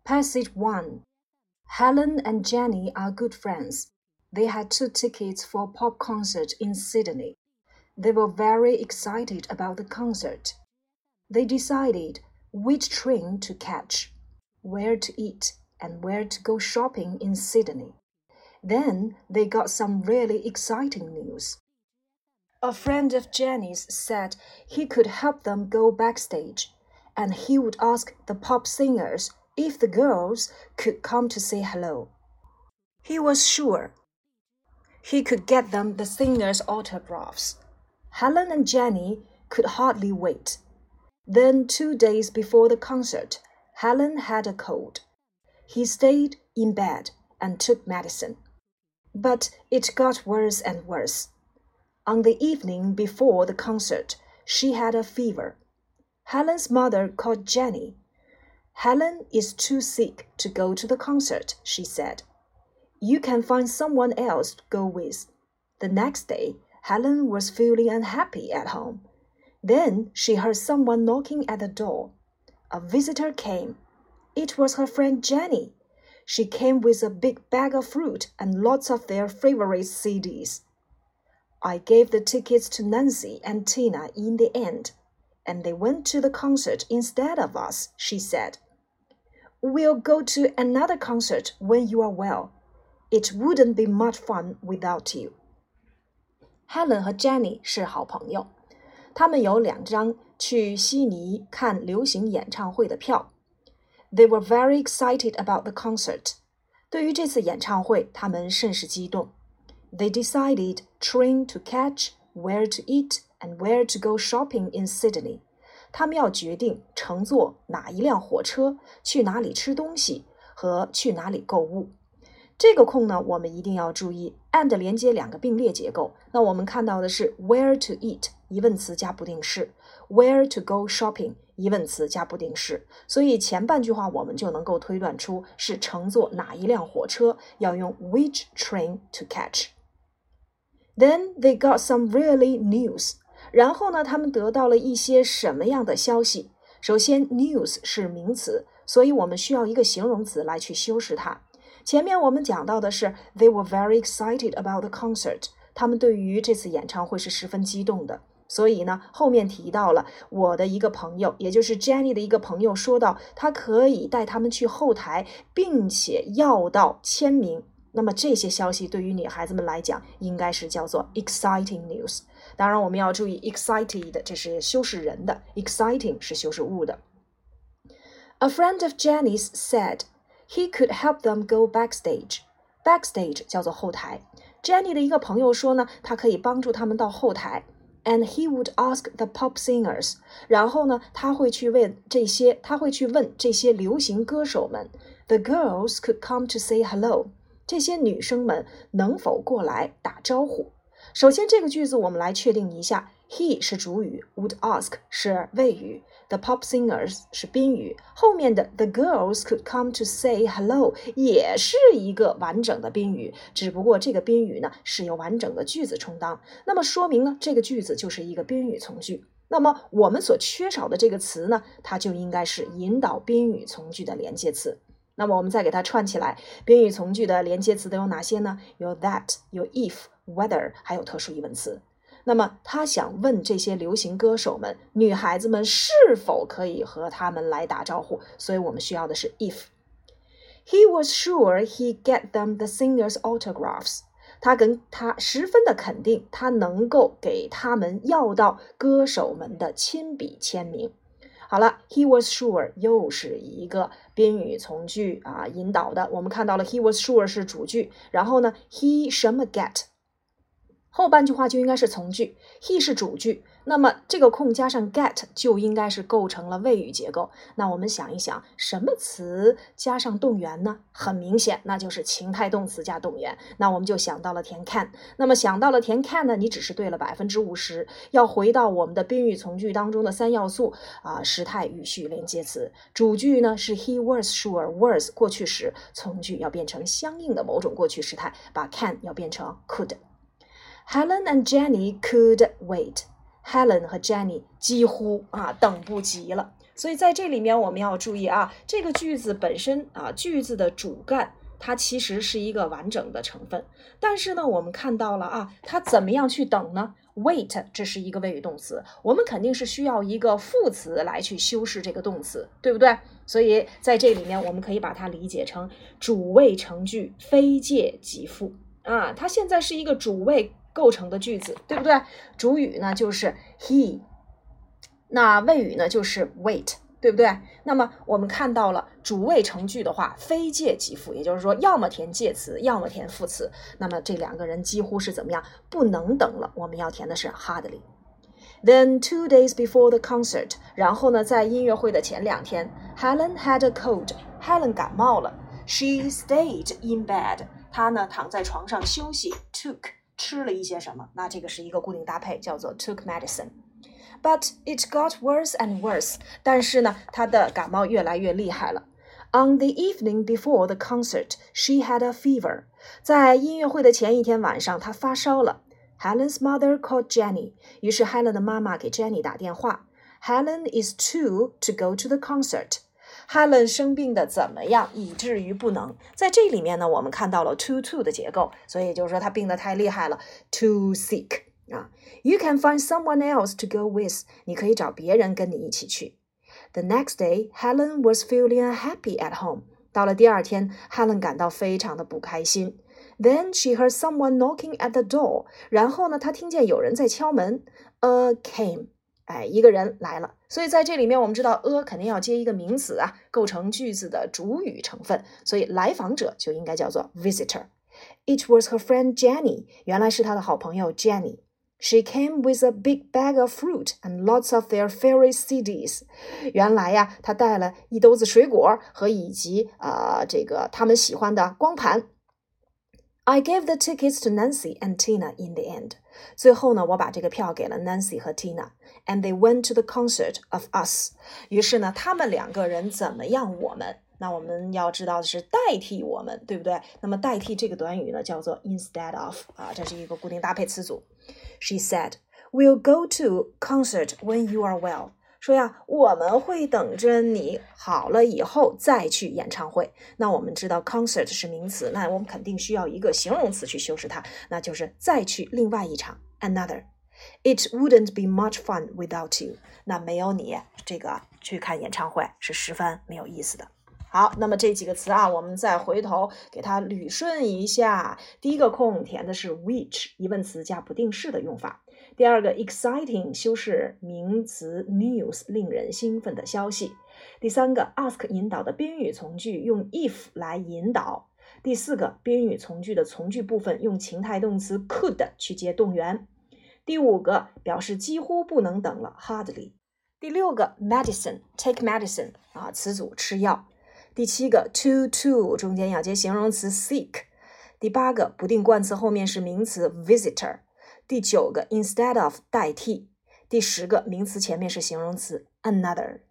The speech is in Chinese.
Passage 1. Helen and Jenny are good friends. They had 2 tickets for a pop concert in Sydney. They were very excited about the concert. They decided which train to catch, where to eat, and where to go shopping in Sydney. Then they got some really exciting news. A friend of Jenny's said he could help them go backstage, and he would ask the pop singers if the girls could come to say hello. He was sure he could get them the singers' autographs. Helen and Jenny could hardly wait. Then 2 days before the concert, Helen had a cold. He stayed in bed and took medicine. But it got worse and worse. On the evening before the concert, she had a fever. Helen's mother called Jenny. Helen is too sick to go to the concert, she said. You can find someone else to go with. The next day, Helen was feeling unhappy at home. Then she heard someone knocking at the door. A visitor came. It was her friend Jenny. She came with a big bag of fruit and lots of their favorite CDs. I gave the tickets to Nancy and Tina in the end, and they went to the concert instead of us, she said. We'll go to another concert when you are well. It wouldn't be much fun without you. Helen 和 Jenny 是好朋友，他们有2张去悉尼看流行演唱会的票。They were very excited about the concert. 对于这次演唱会，他们甚是激动。They decided train to catch, where to eat, and where to go shopping in Sydney. 他们要决定乘坐哪一辆火车，去哪里吃东西和去哪里购物。这个空呢，我们一定要注意 and 连接2个并列结构。那我们看到的是 where to eat 疑问词加不定式， where to go shopping 疑问词加不定式。所以前半句话我们就能够推断出是乘坐哪一辆火车，要用 which train to catch. Then they got some really news. 然后呢，他们得到了一些什么样的消息？首先 news 是名词，所以我们需要一个形容词来去修饰它。前面我们讲到的是 they were very excited about the concert. 他们对于这次演唱会是十分激动的。所以呢，后面提到了我的一个朋友，也就是 Jenny 的一个朋友说到，他可以带他们去后台，并且要到签名。那么这些消息对于女孩子们来讲，应该是叫做 exciting news。当然我们要注意 excited 这是修饰人的， exciting 是修饰物的。A friend of Jenny's said he could help them go backstage. Backstage 叫做后台。Jenny 的一个朋友说呢，他可以帮助他们到后台。And he would ask the pop singers. 然后呢，他会去问这些流行歌手们 The girls could come to say hello. 这些女生们能否过来打招呼？首先这个句子我们来确定一下 He 是主语 would ask 是谓语 The pop singers 是宾语后面的 The girls could come to say hello 也是一个完整的宾语只不过这个宾语呢是由完整的句子充当那么说明呢这个句子就是一个宾语从句那么我们所缺少的这个词呢它就应该是引导宾语从句的连接词那么我们再给它串起来宾语从句的连接词都有哪些呢有 that 有 if whether 还有特殊疑问词那么他想问这些流行歌手们女孩子们是否可以和他们来打招呼所以我们需要的是 if He was sure he'd get them the singers' autographs 他十分的肯定他能够给他们要到歌手们的亲笔签名好了 he was sure 又是一个宾语从句引导的我们看到了 he was sure 是主句然后呢 he 什么 get后半句话就应该是从句 he 是主句那么这个空加上 get 就应该是构成了谓语结构那我们想一想什么词加上动员呢很明显那就是情态动词加动员那我们就想到了填 can 那么想到了填 can 呢你只是对了 50% 要回到我们的宾语从句当中的3要素时态语序连接词主句呢是 he was sure was 过去时从句要变成相应的某种过去时态把 can 要变成 could Helen and Jenny could wait. Helen 和 Jenny 几乎等不及了。 所以在这里面我们要注意啊，这个句子本身啊，句子的主干它其实是一个完整的成分，但是呢，我们看到了啊，它怎么样去等呢？ Wait 这是一个谓语动词，我们肯定是需要一个副词来去修饰这个动词，对不对？所以在这里面我们可以把它理解成主谓成句，非介即复啊，它现在是一个主谓构成的句子，对不对？主语呢就是 he， 那谓语呢就是 wait，对不对？那么我们看到了主谓成句的话，非介即复，也就是说要么填介词，要么填副词。那么这两个人几乎是怎么样？不能等了，我们要填的是 hardly。 Then 2 days before the concert， 然后呢，在音乐会的前2天 Helen had a cold， Helen 感冒了。 She stayed in bed， 她呢躺在床上休息。 Took 吃了一些什么，那这个是一个固定搭配，叫做 took medicine。But it got worse and worse， 但是呢，她的感冒越来越厉害了。On the evening before the concert, she had a fever。 在音乐会的前一天晚上，她发烧了。Helen's mother called Jenny， 于是 Helen 的妈妈给 Jenny 打电话。Helen is too to go to the concert。 Helen 生病的怎么样，以至于不能。在这里面呢，我们看到了 to 的结构，所以就是说她病得太厉害了， too sick。You can find someone else to go with， 你可以找别人跟你一起去。The next day, Helen was feeling unhappy at home。 到了第2天 Helen 感到非常的不开心。Then she heard someone knocking at the door， 然后呢，她听见有人在敲门。A came， 一个人来了。所以在这里面我们知道 a 肯定要接一个名词啊，构成句子的主语成分，所以来访者就应该叫做 visitor。It was her friend Jenny， 原来是她的好朋友 Jenny。She came with a big bag of fruit and lots of their favorite CDs。 原来呀，她带了一兜子水果和以及这个他们喜欢的光盘。I gave the tickets to Nancy and Tina in the end。 最后呢，我把这个票给了 Nancy 和 Tina， and they went to the concert of us。 于是呢，他们2个人怎么样我们，那我们要知道的是代替我们，对不对？那么代替这个短语呢，叫做 instead of 这是一个固定搭配词组。She said, "We'll go to concert when you are well." 说呀，我们会等着你好了以后再去演唱会。那我们知道 concert 是名词，那我们肯定需要一个形容词去修饰它，那就是再去另外一场 another。 It wouldn't be much fun without you。 那没有你这个去看演唱会是十分没有意思的。好，那么这几个词啊，我们再回头给它捋顺一下。第一个空填的是 which， 疑问词加不定式的用法。第二个 exciting 修饰名词 news， 令人兴奋的消息。第三个 ask 引导的宾语从句用 if 来引导。第四个宾语从句的从句部分用情态动词 could 去接动员。第五个表示几乎不能等了 hardly。第六个 medicine take medicine 词组吃药。第7个 to 中间要接形容词 sick。第8个不定冠词后面是名词 visitor。第9个 instead of 代替。第10个名词前面是形容词 another。